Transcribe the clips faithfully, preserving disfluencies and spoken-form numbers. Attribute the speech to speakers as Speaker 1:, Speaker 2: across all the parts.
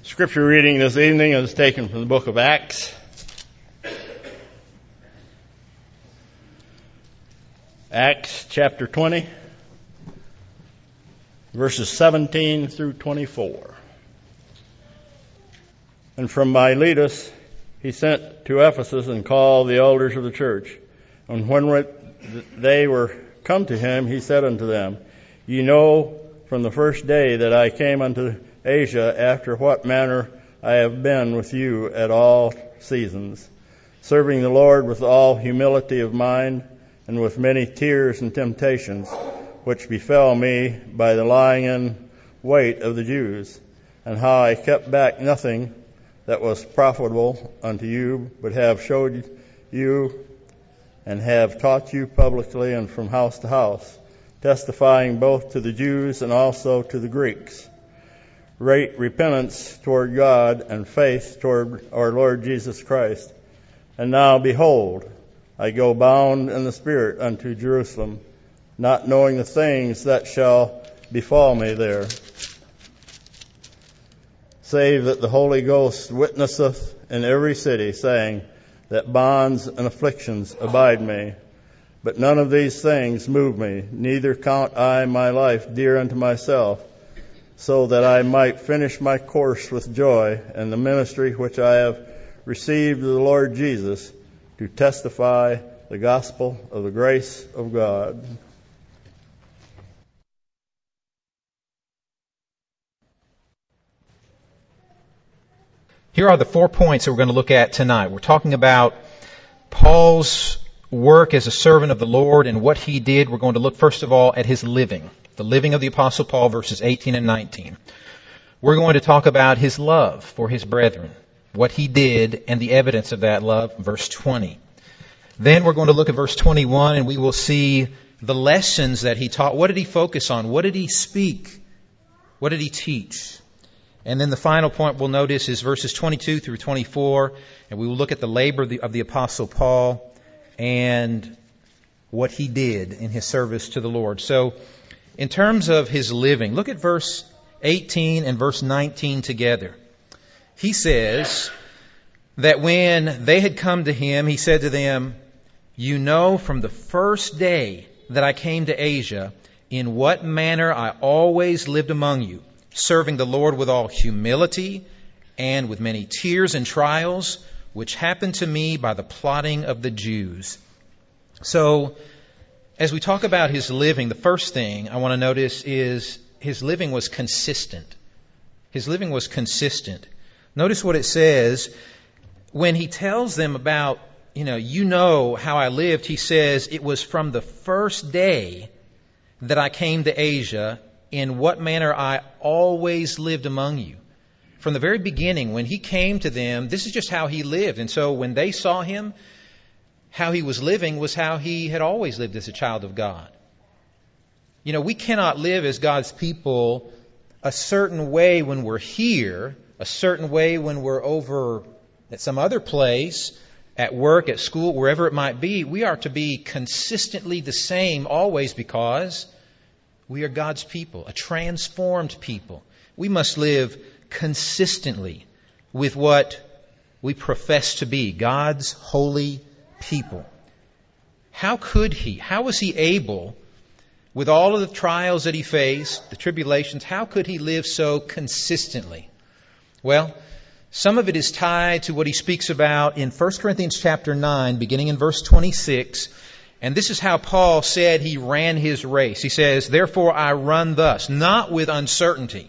Speaker 1: Scripture reading this evening is taken from the book of Acts. Acts chapter twenty, verses seventeen through twenty-four. And from Miletus he sent to Ephesus and called the elders of the church. And when they were come to him, he said unto them, Ye know from the first day that I came unto Asia, after what manner I have been with you at all seasons, serving the Lord with all humility of mind, and with many tears and temptations, which befell me by the lying in wait of the Jews, and how I kept back nothing that was profitable unto you, but have showed you and have taught you publicly and from house to house, testifying both to the Jews and also to the Greeks, Great repentance toward God and faith toward our Lord Jesus Christ. And now, behold, I go bound in the Spirit unto Jerusalem, not knowing the things that shall befall me there, save that the Holy Ghost witnesseth in every city, saying that bonds and afflictions abide me. But none of these things move me, neither count I my life dear unto myself, so that I might finish my course with joy and the ministry which I have received of the Lord Jesus, to testify the gospel of the grace of God.
Speaker 2: Here are the four points that we're going to look at tonight. We're talking about Paul's work as a servant of the Lord and what he did. We're going to look first of all at his living. The living of the Apostle Paul, verses eighteen and nineteen. We're going to talk about his love for his brethren, what he did, and the evidence of that love, verse twenty. Then we're going to look at verse twenty-one, and we will see the lessons that he taught. What did he focus on? What did he speak? What did he teach? And then the final point we'll notice is verses twenty-two through twenty-four, and we will look at the labor of the, of the Apostle Paul and what he did in his service to the Lord. So, in terms of his living, look at verse eighteen and verse nineteen together. He says that when they had come to him, he said to them, You know from the first day that I came to Asia, in what manner I always lived among you, serving the Lord with all humility and with many tears and trials, which happened to me by the plotting of the Jews. So, as we talk about his living, the first thing I want to notice is his living was consistent. His living was consistent. Notice what it says. When he tells them about, you know, you know how I lived, he says, it was from the first day that I came to Asia, in what manner I always lived among you. From the very beginning, when he came to them, this is just how he lived. And so when they saw him, how he was living was how he had always lived as a child of God. You know, we cannot live as God's people a certain way when we're here, a certain way when we're over at some other place, at work, at school, wherever it might be. We are to be consistently the same always, because we are God's people, a transformed people. We must live consistently with what we profess to be, God's holy people. How could he, how was he able, with all of the trials that he faced, the tribulations, how could he live so consistently? Well, some of it is tied to what he speaks about in First Corinthians chapter nine, beginning in verse twenty-six. And this is how Paul said he ran his race. He says, Therefore I run thus, not with uncertainty.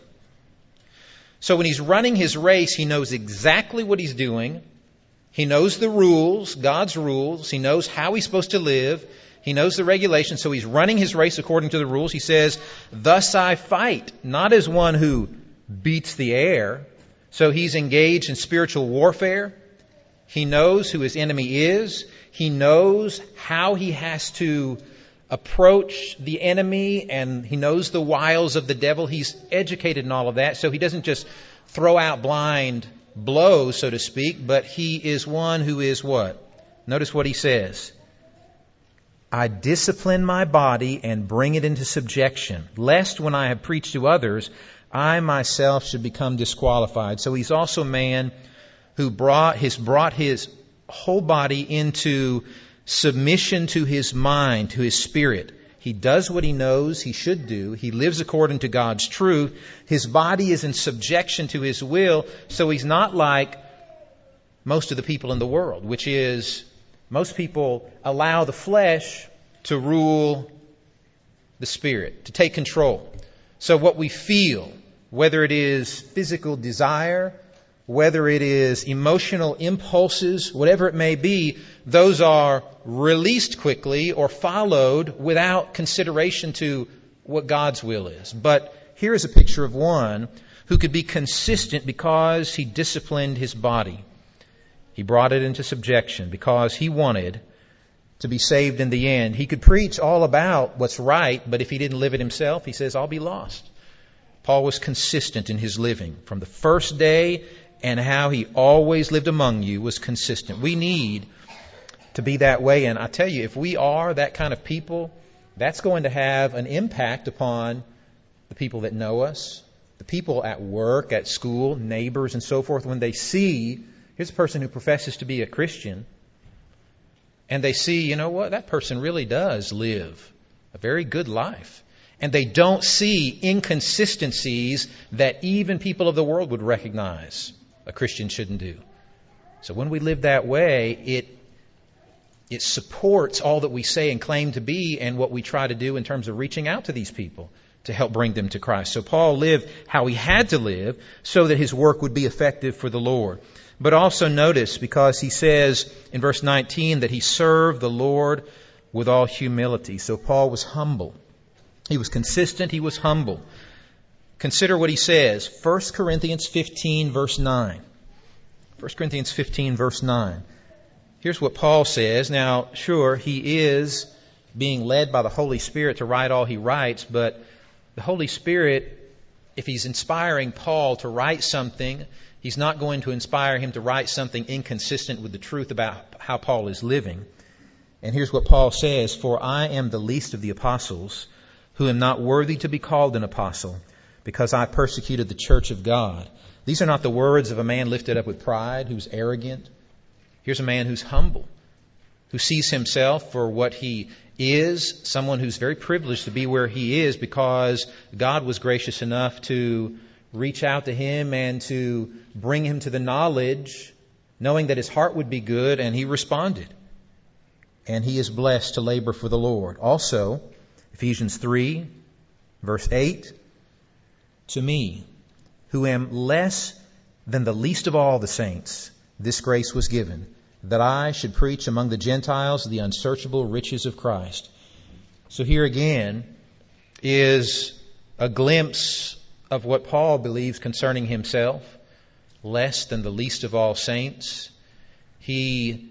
Speaker 2: So when he's running his race, he knows exactly what he's doing. He knows the rules, God's rules. He knows how he's supposed to live. He knows the regulations. So he's running his race according to the rules. He says, Thus I fight, not as one who beats the air. So he's engaged in spiritual warfare. He knows who his enemy is. He knows how he has to approach the enemy, and he knows the wiles of the devil. He's educated in all of that. So he doesn't just throw out blind blows, so to speak, but he is one who is what? Notice what he says. I discipline my body and bring it into subjection, lest when I have preached to others, I myself should become disqualified. So he's also a man who brought has brought his whole body into submission to his mind, to his spirit. He does what he knows he should do. He lives according to God's truth. His body is in subjection to his will, so he's not like most of the people in the world, which is most people allow the flesh to rule the spirit, to take control. So what we feel, whether it is physical desire, whether it is emotional impulses, whatever it may be, those are released quickly or followed without consideration to what God's will is. But here is a picture of one who could be consistent because he disciplined his body. He brought it into subjection because he wanted to be saved in the end. He could preach all about what's right, but if he didn't live it himself, he says, I'll be lost. Paul was consistent in his living. From the first day, and how he always lived among you was consistent. We need to be that way. And I tell you, if we are that kind of people, that's going to have an impact upon the people that know us, the people at work, at school, neighbors, and so forth. When they see, here's a person who professes to be a Christian, and they see, you know what, that person really does live a very good life. And they don't see inconsistencies that even people of the world would recognize a Christian shouldn't do. So when we live that way, it it supports all that we say and claim to be and what we try to do in terms of reaching out to these people to help bring them to Christ. So Paul lived how he had to live so that his work would be effective for the Lord. But also notice, because he says in verse nineteen that he served the Lord with all humility. So Paul was humble. He was consistent. He was humble. Consider what he says. First Corinthians fifteen, verse nine. First Corinthians fifteen, verse nine. Here's what Paul says. Now, sure, he is being led by the Holy Spirit to write all he writes, but the Holy Spirit, if he's inspiring Paul to write something, he's not going to inspire him to write something inconsistent with the truth about how Paul is living. And here's what Paul says, For I am the least of the apostles, who am not worthy to be called an apostle, because I persecuted the church of God. These are not the words of a man lifted up with pride, who's arrogant. Here's a man who's humble, who sees himself for what he is, someone who's very privileged to be where he is because God was gracious enough to reach out to him and to bring him to the knowledge, knowing that his heart would be good, and he responded. And he is blessed to labor for the Lord. Also, Ephesians three, verse eight, To me, who am less than the least of all the saints, this grace was given, that I should preach among the Gentiles the unsearchable riches of Christ. So here again is a glimpse of what Paul believes concerning himself, less than the least of all saints. He,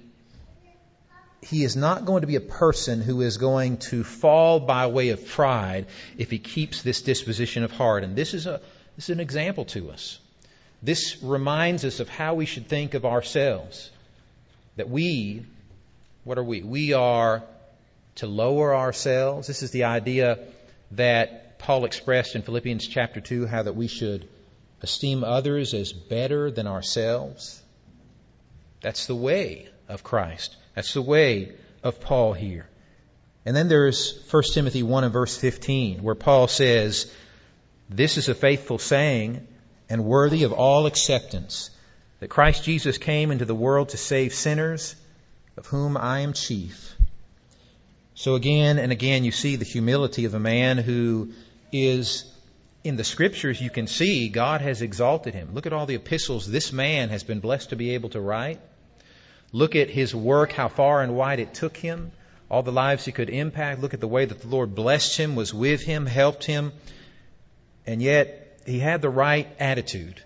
Speaker 2: he is not going to be a person who is going to fall by way of pride if he keeps this disposition of heart. And this is a this is an example to us. This reminds us of how we should think of ourselves. That we, what are we? We are to lower ourselves. This is the idea that Paul expressed in Philippians chapter two, how that we should esteem others as better than ourselves. That's the way of Christ. That's the way of Paul here. And then there's First Timothy one and verse fifteen, where Paul says, This is a faithful saying and worthy of all acceptance, that Christ Jesus came into the world to save sinners, of whom I am chief. So again and again you see the humility of a man who is, in the Scriptures you can see God has exalted him. Look at all the epistles this man has been blessed to be able to write. Look at his work, how far and wide it took him, all the lives he could impact. Look at the way that the Lord blessed him, was with him, helped him. And yet he had the right attitude.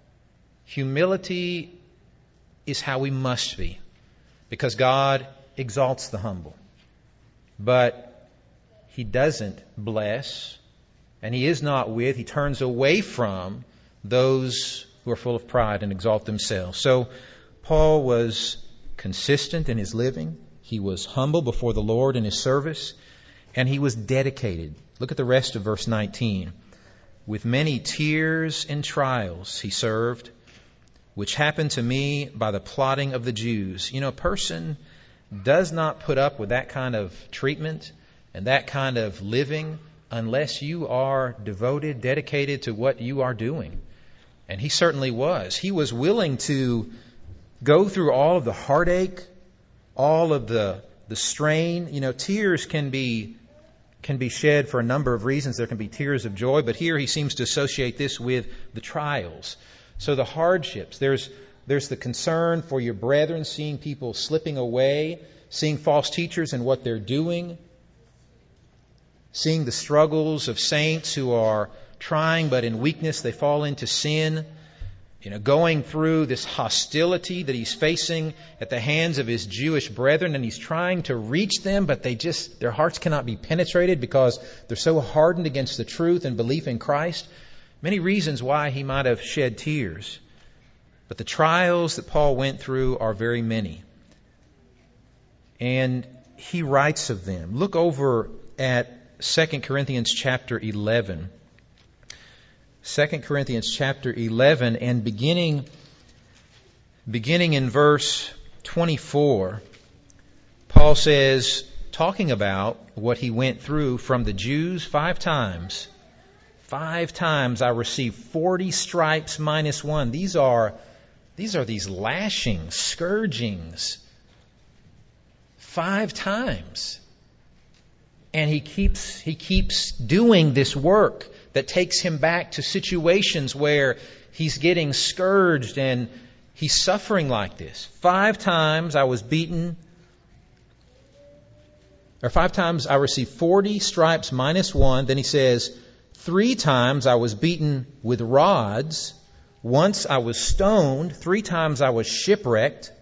Speaker 2: Humility is how we must be, because God exalts the humble. But He doesn't bless, and He is not with, He turns away from those who are full of pride and exalt themselves. So Paul was consistent in his living. He was humble before the Lord in his service, and he was dedicated. Look at the rest of verse nineteen. with many tears and trials he served, which happened to me by the plotting of the Jews. You know, a person does not put up with that kind of treatment and that kind of living unless you are devoted, dedicated to what you are doing. And he certainly was. He was willing to go through all of the heartache, all of the the strain. You know, tears can be can be shed for a number of reasons. There can be tears of joy, but here he seems to associate this with the trials. So the hardships, there's there's the concern for your brethren, seeing people slipping away, seeing false teachers and what they're doing, seeing the struggles of saints who are trying, but in weakness they fall into sin. You know, going through this hostility that he's facing at the hands of his Jewish brethren, and he's trying to reach them, but they just, their hearts cannot be penetrated because they're so hardened against the truth and belief in Christ. Many reasons why he might have shed tears. But the trials that Paul went through are very many. And he writes of them. Look over at Second Corinthians chapter eleven. Second Corinthians chapter eleven, and beginning beginning in verse twenty-four, Paul says, talking about what he went through from the Jews five times. Five times I received forty stripes minus one. These are these are these lashings, scourgings. Five times. And he keeps he keeps doing this work that takes him back to situations where he's getting scourged and he's suffering like this. Five times I was beaten, or five times I received forty stripes minus one. Then he says, three times I was beaten with rods. Once I was stoned. Three times I was shipwrecked.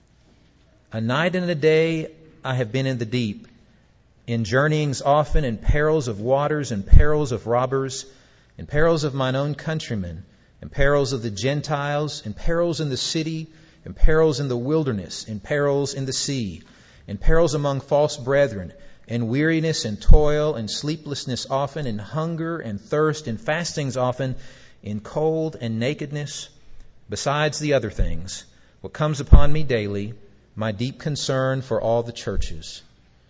Speaker 2: A night and a day I have been in the deep. In journeyings often, in perils of waters, in perils of robbers, in perils of mine own countrymen, in perils of the Gentiles, in perils in the city, in perils in the wilderness, in perils in the sea, in perils among false brethren, in weariness and toil, in sleeplessness often, in hunger and thirst, in fastings often, in cold and nakedness, besides the other things, what comes upon me daily, my deep concern for all the churches.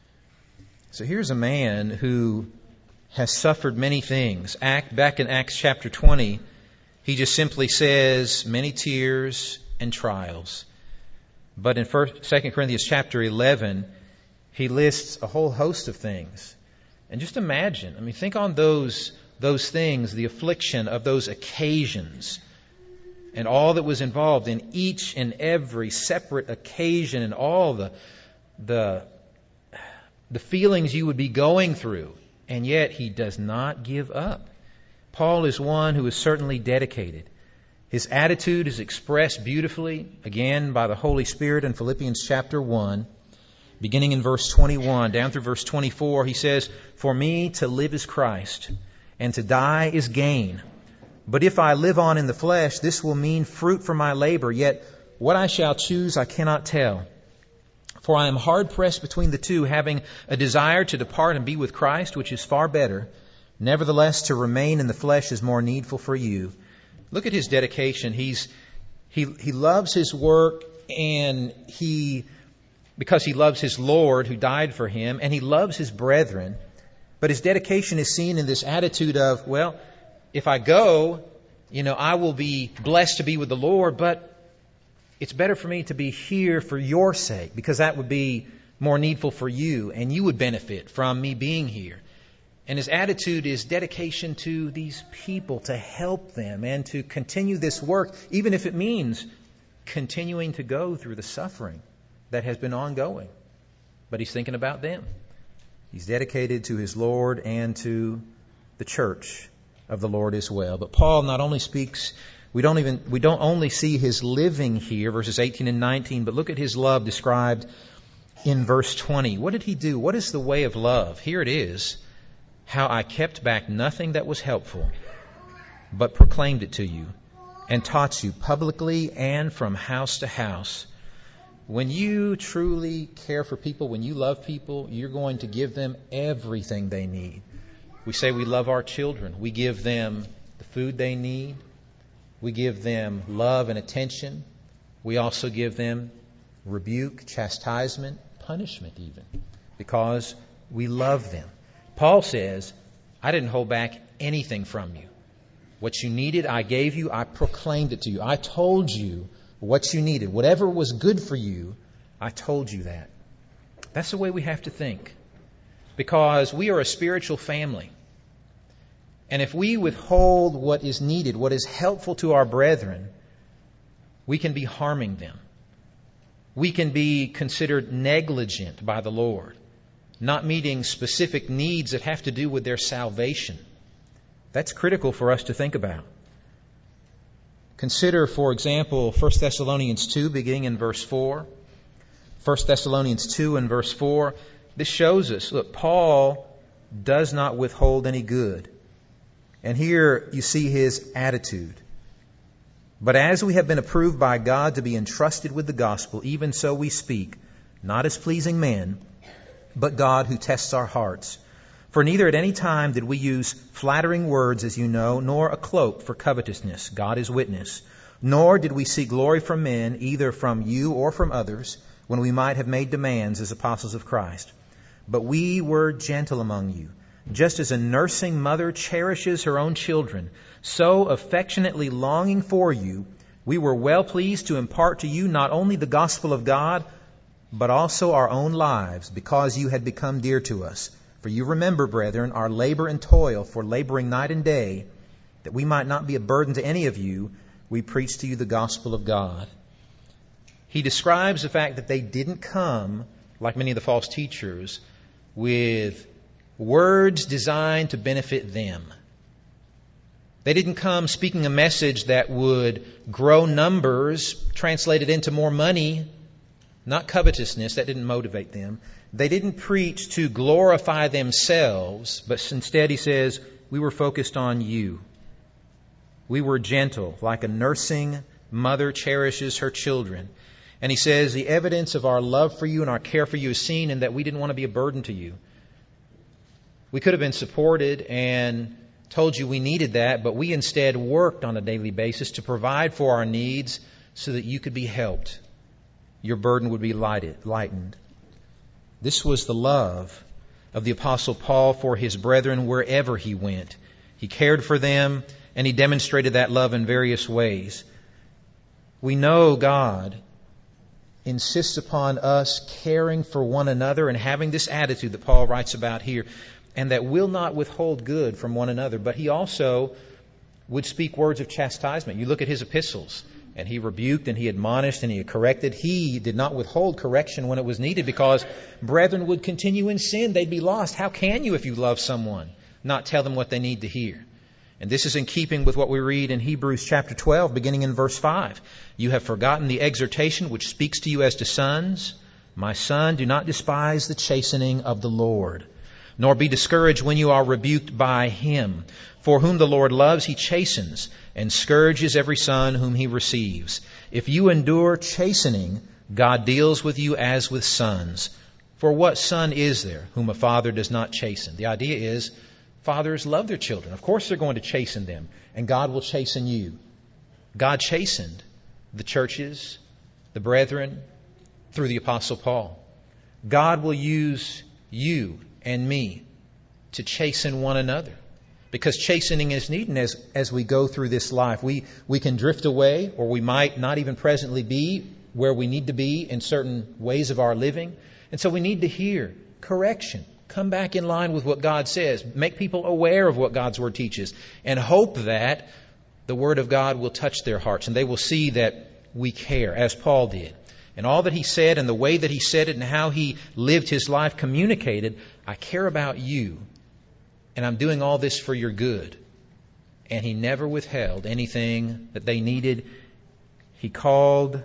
Speaker 2: So here's a man who has suffered many things. Act, back in Acts chapter twenty, he just simply says many tears and trials. But in First, Second Corinthians chapter eleven, he lists a whole host of things. And just imagine, I mean, think on those those things, the affliction of those occasions, and all that was involved in each and every separate occasion, and all the the the feelings you would be going through. And yet he does not give up. Paul is one who is certainly dedicated. His attitude is expressed beautifully, again, by the Holy Spirit in Philippians chapter one. Beginning in verse twenty-one, down through verse twenty-four, he says, for me to live is Christ, and to die is gain. But if I live on in the flesh, this will mean fruit for my labor. Yet what I shall choose I cannot tell. For I am hard pressed between the two, having a desire to depart and be with Christ, which is far better. Nevertheless, to remain in the flesh is more needful for you. Look at his dedication. He's he he loves his work, and he because he loves his Lord who died for him, and he loves his brethren. But his dedication is seen in this attitude of, well, if I go, you know, I will be blessed to be with the Lord, but it's better for me to be here for your sake, because that would be more needful for you, and you would benefit from me being here. And his attitude is dedication to these people, to help them and to continue this work, even if it means continuing to go through the suffering that has been ongoing. But he's thinking about them. He's dedicated to his Lord and to the church of the Lord as well. But Paul not only speaks, we don't even, we don't only see his living here, verses eighteen and nineteen, but look at his love described in verse twenty. What did he do? What is the way of love? Here it is. How I kept back nothing that was helpful, but proclaimed it to you and taught you publicly and from house to house. When you truly care for people, when you love people, you're going to give them everything they need. We say we love our children. We give them food they need. We give them love and attention. We also give them rebuke, chastisement, punishment even, because we love them. Paul says, I didn't hold back anything from you. What you needed, I gave you. I proclaimed it to you. I told you what you needed. Whatever was good for you, I told you that. That's the way we have to think, because we are a spiritual family. And if we withhold what is needed, what is helpful to our brethren, we can be harming them. We can be considered negligent by the Lord, not meeting specific needs that have to do with their salvation. That's critical for us to think about. Consider, for example, First Thessalonians two, beginning in verse four. First Thessalonians two and verse four. This shows us, look, Paul does not withhold any good. And here you see his attitude. But as we have been approved by God to be entrusted with the gospel, even so we speak, not as pleasing men, but God who tests our hearts. For neither at any time did we use flattering words, as you know, nor a cloak for covetousness. God is witness. Nor did we seek glory from men, either from you or from others, when we might have made demands as apostles of Christ. But we were gentle among you, just as a nursing mother cherishes her own children, so affectionately longing for you, we were well pleased to impart to you not only the gospel of God, but also our own lives, because you had become dear to us. For you remember, brethren, our labor and toil, for laboring night and day, that we might not be a burden to any of you, we preach to you the gospel of God. He describes the fact that they didn't come, like many of the false teachers, with words designed to benefit them. They didn't come speaking a message that would grow numbers, translated into more money, not covetousness. That didn't motivate them. They didn't preach to glorify themselves, but instead, he says, we were focused on you. We were gentle, like a nursing mother cherishes her children. And he says, the evidence of our love for you and our care for you is seen in that we didn't want to be a burden to you. We could have been supported and told you we needed that, but we instead worked on a daily basis to provide for our needs so that you could be helped. Your burden would be lighted, lightened. This was the love of the Apostle Paul for his brethren wherever he went. He cared for them, and he demonstrated that love in various ways. We know God insists upon us caring for one another and having this attitude that Paul writes about here, and that will not withhold good from one another. But he also would speak words of chastisement. You look at his epistles, and he rebuked and he admonished and he corrected. He did not withhold correction when it was needed, because brethren would continue in sin. They'd be lost. How can you, if you love someone, not tell them what they need to hear? And this is in keeping with what we read in Hebrews chapter twelve, beginning in verse five. You have forgotten the exhortation which speaks to you as to sons. My son, do not despise the chastening of the Lord, nor be discouraged when you are rebuked by him. For whom the Lord loves, he chastens, and scourges every son whom he receives. If you endure chastening, God deals with you as with sons. For what son is there whom a father does not chasten? The idea is, fathers love their children. Of course they're going to chasten them, and God will chasten you. God chastened the churches, the brethren, through the Apostle Paul. God will use you and me to chasten one another, because chastening is needed as, as we go through this life. We, we can drift away, or we might not even presently be where we need to be in certain ways of our living. And so we need to hear correction. Come back in line with what God says. Make people aware of what God's Word teaches, and hope that the Word of God will touch their hearts and they will see that we care, as Paul did. And all that he said and the way that he said it and how he lived his life communicated, I care about you, and I'm doing all this for your good. And he never withheld anything that they needed. He called,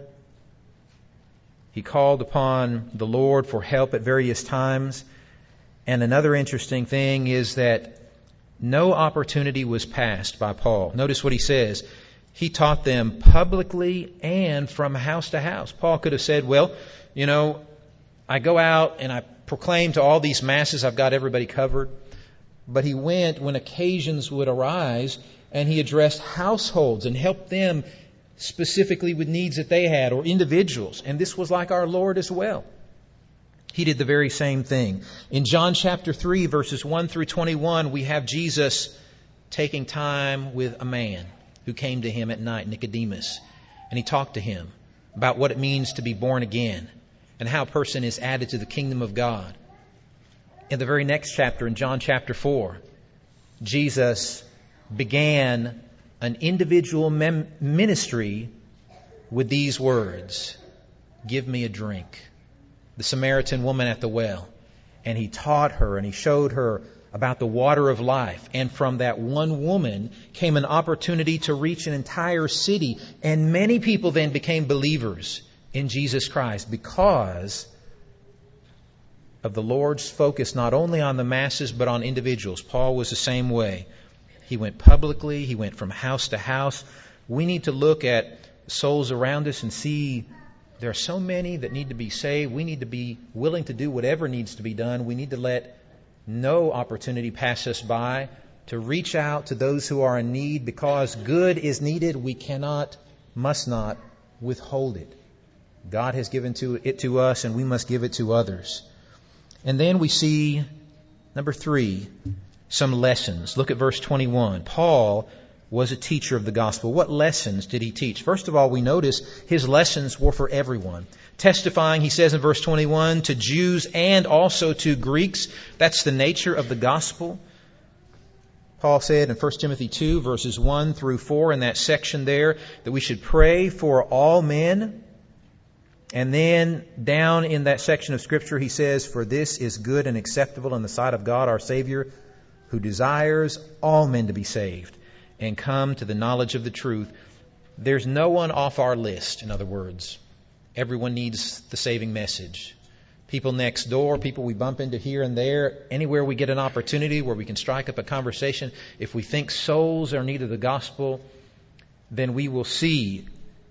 Speaker 2: he called upon the Lord for help at various times. And another interesting thing is that no opportunity was passed by Paul. Notice what he says. He taught them publicly and from house to house. Paul could have said, well, you know, I go out and I proclaim to all these masses, I've got everybody covered. But he went when occasions would arise, and he addressed households and helped them specifically with needs that they had, or individuals. And this was like our Lord as well. He did the very same thing. In John chapter three, verses one through twenty-one, we have Jesus taking time with a man who came to him at night, Nicodemus. And he talked to him about what it means to be born again and how a person is added to the kingdom of God. In the very next chapter, in John chapter four, Jesus began an individual mem- ministry with these words, "Give me a drink." The Samaritan woman at the well. And he taught her and he showed her about the water of life. And from that one woman came an opportunity to reach an entire city. And many people then became believers in Jesus Christ because of the Lord's focus not only on the masses but on individuals. Paul was the same way. He went publicly. He went from house to house. We need to look at souls around us and see there are so many that need to be saved. We need to be willing to do whatever needs to be done. We need to let no opportunity pass us by to reach out to those who are in need, because good is needed. We cannot, must not withhold it. God has given to it to us, and we must give it to others. And then we see, number three, some lessons. Look at verse twenty-one. Paul was a teacher of the gospel. What lessons did he teach? First of all, we notice his lessons were for everyone. Testifying, he says in verse twenty-one, to Jews and also to Greeks. That's the nature of the gospel. Paul said in First Timothy two, verses one through four, in that section there, that we should pray for all men. And then down in that section of Scripture, he says, for this is good and acceptable in the sight of God our Savior, who desires all men to be saved and come to the knowledge of the truth. There's no one off our list, in other words. Everyone needs the saving message. People next door, people we bump into here and there, anywhere we get an opportunity where we can strike up a conversation. If we think souls are in need of the gospel, then we will see,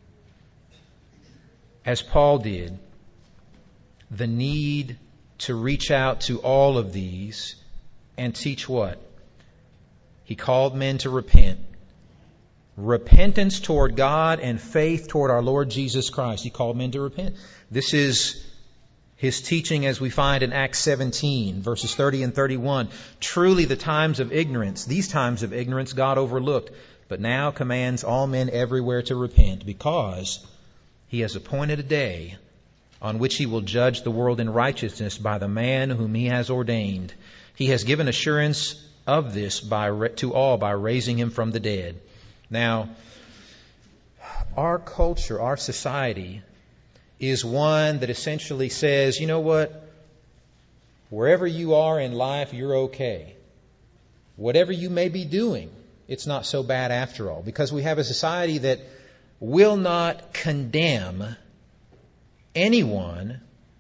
Speaker 2: as Paul did, the need to reach out to all of these and teach what? He called men to repent. Repentance toward God and faith toward our Lord Jesus Christ. He called men to repent. This is his teaching as we find in Acts seventeen, verses thirty and thirty-one. Truly the times of ignorance, these times of ignorance God overlooked, but now commands all men everywhere to repent, because he has appointed a day on which he will judge the world in righteousness by the man whom he has ordained. He has given assurance of this by to all by raising him from the dead. Now, our culture, our society, is one that essentially says, you know what? Wherever you are in life, you're okay. Whatever you may be doing, it's not so bad after all. Because we have a society that will not condemn anyone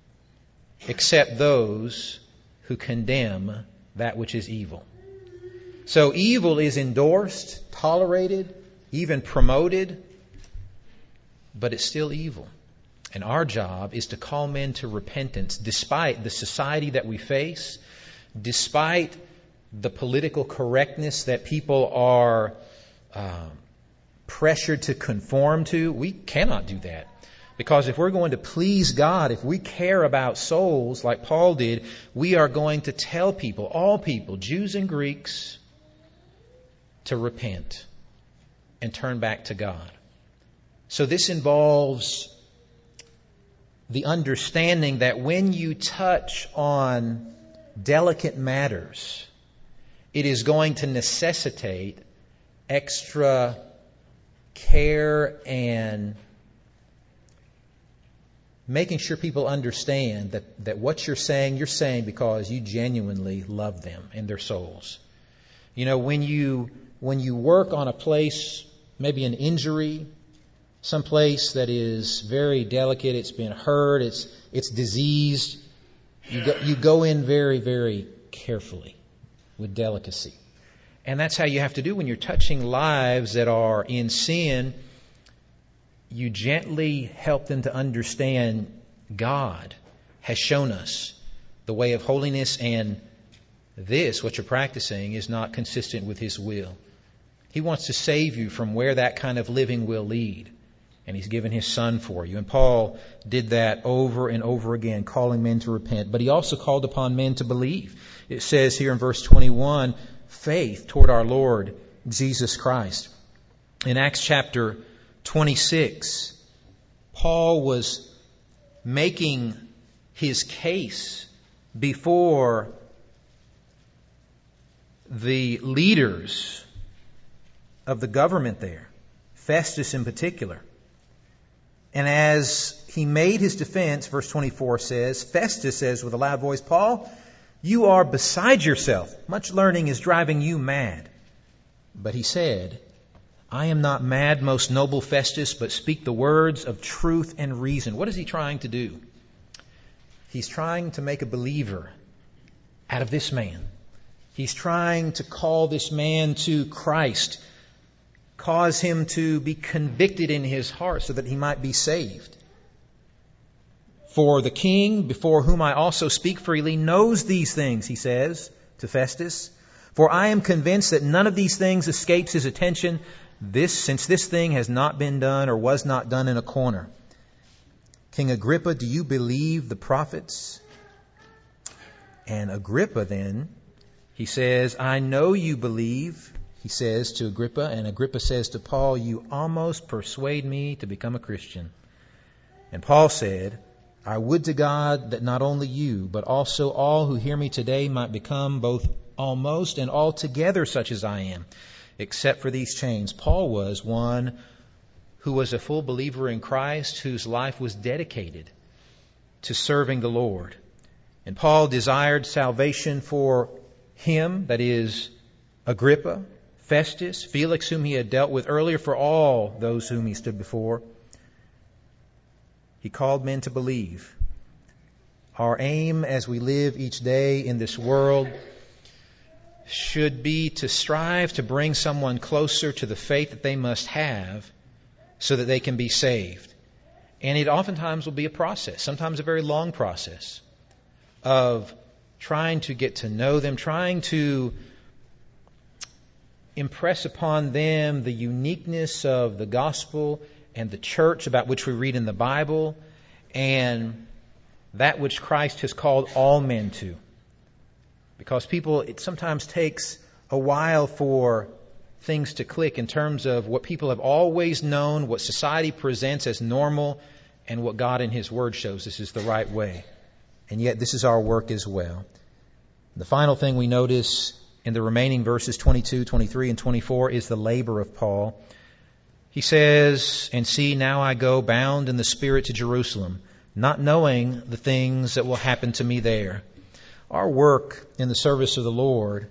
Speaker 2: except those who condemn that which is evil. So evil is endorsed, tolerated, even promoted, but it's still evil. And our job is to call men to repentance despite the society that we face, despite the political correctness that people are uh, pressured to conform to. We cannot do that. Because if we're going to please God, if we care about souls like Paul did, we are going to tell people, all people, Jews and Greeks, to repent and turn back to God. So this involves the understanding that when you touch on delicate matters, it is going to necessitate extra care and making sure people understand that, that what you're saying, you're saying because you genuinely love them and their souls. You know, when you when you work on a place, maybe an injury, some place that is very delicate, it's been hurt, it's it's diseased, you go, you go in very, very carefully with delicacy. And that's how you have to do when you're touching lives that are in sin. You gently help them to understand God has shown us the way of holiness, and this, what you're practicing, is not consistent with His will. He wants to save you from where that kind of living will lead. And He's given His Son for you. And Paul did that over and over again, calling men to repent. But he also called upon men to believe. It says here in verse twenty-one, faith toward our Lord Jesus Christ. In Acts chapter twenty-six, Paul was making his case before the leaders of the government there, Festus in particular. And as he made his defense, verse twenty-four says, Festus says with a loud voice, Paul, you are beside yourself. Much learning is driving you mad. But he said, I am not mad, most noble Festus, but speak the words of truth and reason. What is he trying to do? He's trying to make a believer out of this man. He's trying to call this man to Christ, cause him to be convicted in his heart so that he might be saved. For the king, before whom I also speak freely, knows these things, he says to Festus. For I am convinced that none of these things escapes his attention, this, since this thing has not been done or was not done in a corner. King Agrippa, do you believe the prophets? And Agrippa then, he says, I know you believe, he says to Agrippa. And Agrippa says to Paul, you almost persuade me to become a Christian. And Paul said, I would to God that not only you, but also all who hear me today might become both almost and altogether such as I am, except for these chains. Paul was one who was a full believer in Christ, whose life was dedicated to serving the Lord. And Paul desired salvation for him, that is, Agrippa, Festus, Felix, whom he had dealt with earlier, for all those whom he stood before. He called men to believe. Our aim as we live each day in this world should be to strive to bring someone closer to the faith that they must have so that they can be saved. And it oftentimes will be a process, sometimes a very long process, of trying to get to know them, trying to impress upon them the uniqueness of the gospel and the church about which we read in the Bible, and that which Christ has called all men to. Because people, it sometimes takes a while for things to click in terms of what people have always known, what society presents as normal, and what God in His Word shows this is the right way. And yet this is our work as well. The final thing we notice in the remaining verses twenty-two, twenty-three, and twenty-four is the labor of Paul. He says, and see, now I go bound in the Spirit to Jerusalem, not knowing the things that will happen to me there. Our work in the service of the Lord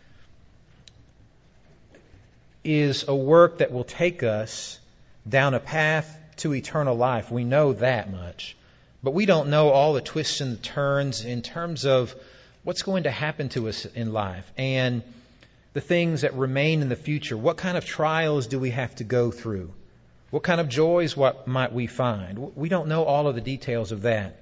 Speaker 2: is a work that will take us down a path to eternal life. We know that much. But we don't know all the twists and turns in terms of what's going to happen to us in life and the things that remain in the future. What kind of trials do we have to go through? What kind of joys what might we find? We don't know all of the details of that.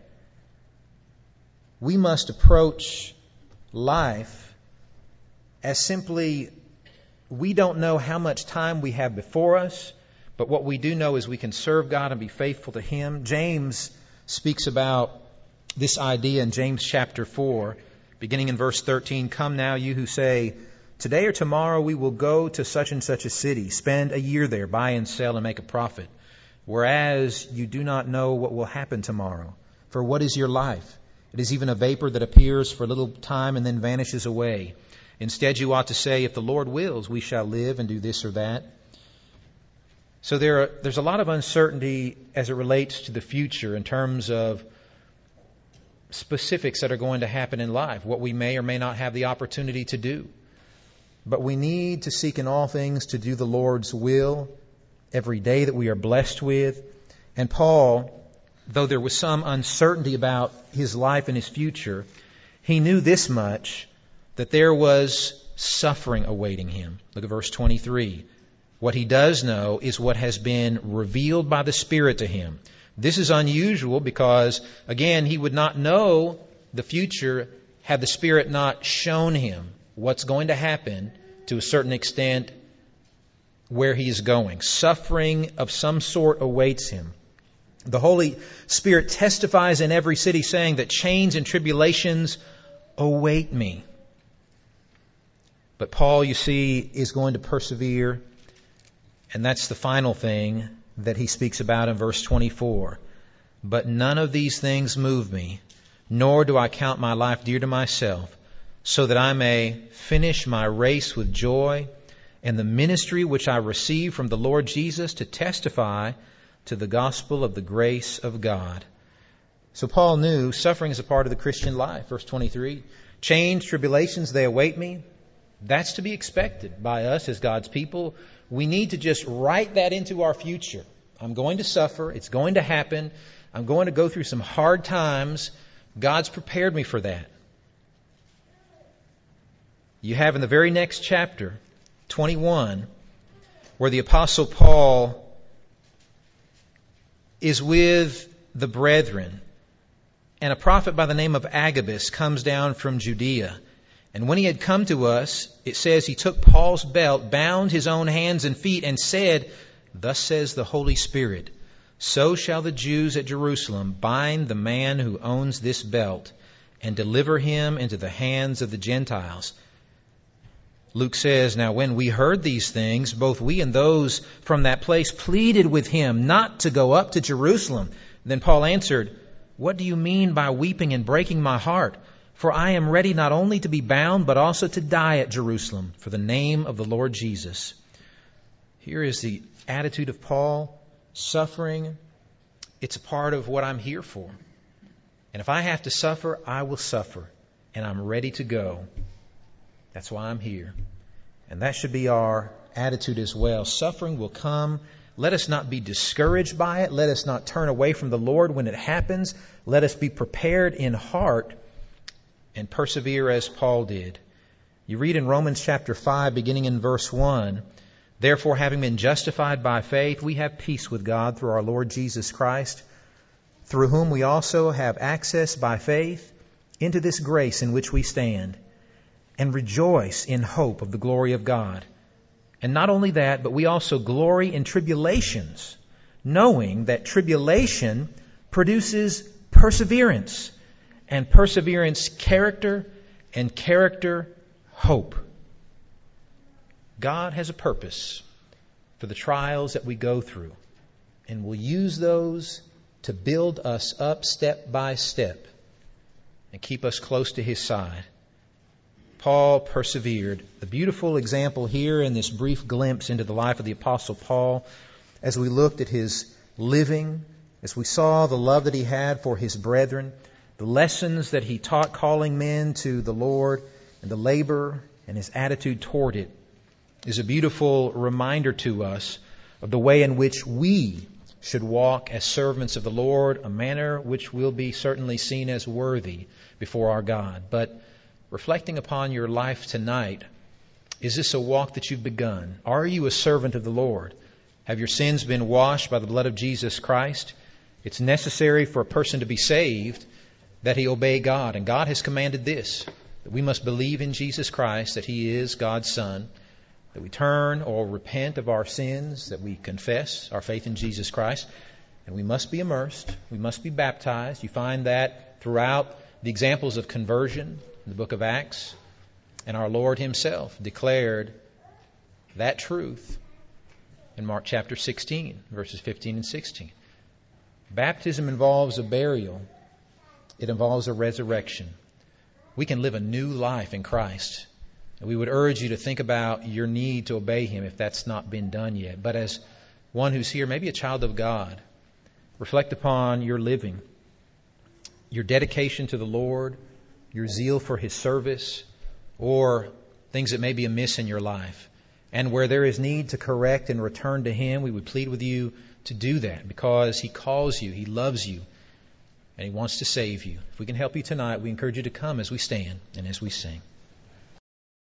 Speaker 2: We must approach life as simply, we don't know how much time we have before us, but what we do know is we can serve God and be faithful to Him. James speaks about this idea in James chapter four, beginning in verse thirteen. Come now, you who say, today or tomorrow we will go to such and such a city, spend a year there, buy and sell and make a profit. Whereas you do not know what will happen tomorrow. For what is your life? It is even a vapor that appears for a little time and then vanishes away. Instead, you ought to say, if the Lord wills, we shall live and do this or that. So there are, there's a lot of uncertainty as it relates to the future in terms of specifics that are going to happen in life, what we may or may not have the opportunity to do. But we need to seek in all things to do the Lord's will every day that we are blessed with. And Paul, though there was some uncertainty about his life and his future, he knew this much, that there was suffering awaiting him. Look at verse twenty-three. What he does know is what has been revealed by the Spirit to him. This is unusual because, again, he would not know the future had the Spirit not shown him what's going to happen to a certain extent where he is going. Suffering of some sort awaits him. The Holy Spirit testifies in every city, saying that chains and tribulations await me. But Paul, you see, is going to persevere. And that's the final thing that he speaks about in verse twenty-four. But none of these things move me, nor do I count my life dear to myself, so that I may finish my race with joy and the ministry which I received from the Lord Jesus to testify to the gospel of the grace of God. So Paul knew suffering is a part of the Christian life. Verse twenty-three, chains, tribulations, they await me. That's to be expected by us as God's people. We need to just write that into our future. I'm going to suffer. It's going to happen. I'm going to go through some hard times. God's prepared me for that. You have in the very next chapter, twenty-one, where the Apostle Paul is with the brethren, and a prophet by the name of Agabus comes down from Judea. And when he had come to us, it says he took Paul's belt, bound his own hands and feet, and said, Thus says the Holy Spirit, so shall the Jews at Jerusalem bind the man who owns this belt and deliver him into the hands of the Gentiles. Luke says, Now when we heard these things, both we and those from that place pleaded with him not to go up to Jerusalem. Then Paul answered, What do you mean by weeping and breaking my heart? For I am ready not only to be bound, but also to die at Jerusalem for the name of the Lord Jesus. Here is the attitude of Paul. Suffering, it's a part of what I'm here for. And if I have to suffer, I will suffer. And I'm ready to go. That's why I'm here. And that should be our attitude as well. Suffering will come. Let us not be discouraged by it. Let us not turn away from the Lord when it happens. Let us be prepared in heart and persevere as Paul did. You read in Romans chapter five, beginning in verse one, Therefore, having been justified by faith, we have peace with God through our Lord Jesus Christ, through whom we also have access by faith into this grace in which we stand, and rejoice in hope of the glory of God. And not only that, but we also glory in tribulations, knowing that tribulation produces perseverance, and perseverance character, and character hope. God has a purpose for the trials that we go through, and will use those to build us up step by step and keep us close to His side. Paul persevered. The beautiful example here in this brief glimpse into the life of the Apostle Paul, as we looked at his living, as we saw the love that he had for his brethren, the lessons that he taught calling men to the Lord, and the labor and his attitude toward it, is a beautiful reminder to us of the way in which we should walk as servants of the Lord, a manner which will be certainly seen as worthy before our God. But reflecting upon your life tonight, is this a walk that you've begun? Are you a servant of the Lord? Have your sins been washed by the blood of Jesus Christ? It's necessary for a person to be saved that he obey God. And God has commanded this, that we must believe in Jesus Christ, that He is God's Son, that we turn or repent of our sins, that we confess our faith in Jesus Christ, and we must be immersed, we must be baptized. You find that throughout the examples of conversion in the book of Acts, and our Lord Himself declared that truth in Mark chapter sixteen, verses fifteen and sixteen. Baptism involves a burial. It involves a resurrection. We can live a new life in Christ. And we would urge you to think about your need to obey Him if that's not been done yet. But as one who's here, maybe a child of God, reflect upon your living, your dedication to the Lord, your zeal for His service, or things that may be amiss in your life. And where there is need to correct and return to Him, we would plead with you to do that, because He calls you, He loves you, and He wants to save you. If we can help you tonight, we encourage you to come as we stand and as we sing.